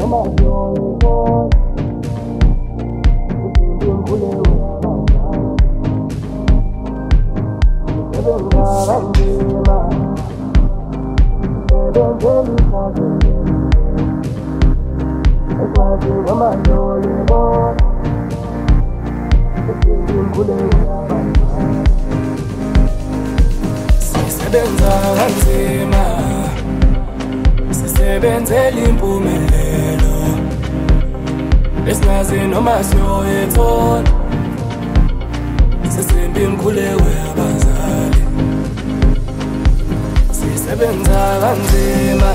Sisebenzela impumelelo esingazi noma siyoyithola. Sisimba imikhuleko yabazali, sisebenza kanzima,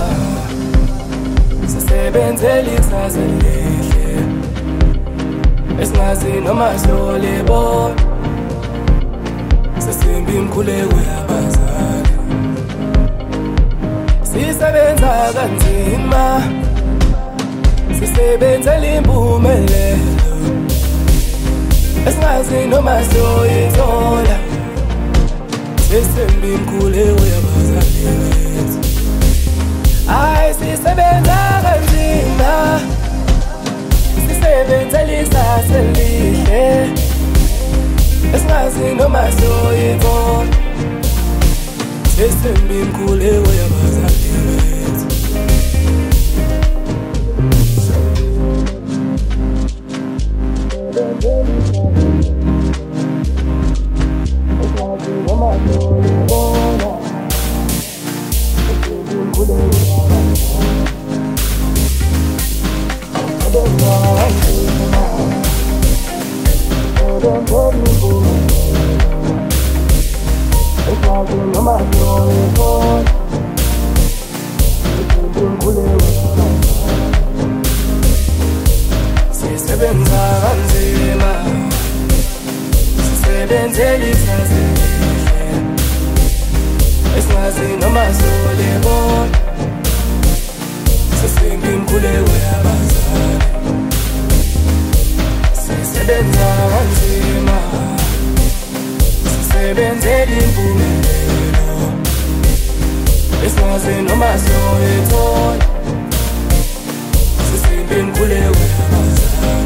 sisebenzela ikusasa elihle esingazi noma siyolibona. Sisimba imikhuleko yabazali, sisebenza kanzima, sisebenzela impumelelo esingazi noma siyoyithola. Sisimba imikhuleko yabazali bethu. Ay, sisebenza kanzima, sisebenzela ikusasa elihle esingazi noma siyoyithola. Sisimba imikhuleko yabazali bethu. Sisebenza kanzima, sisebenzela ikusasa elihle esingazi noma siyolibona. Sisimba imikhuleko yabazali, sisebenza kanzima, sisebenzela impumelelo esingazi noma siyoyithola. Sisimba imikhuleko yabazali.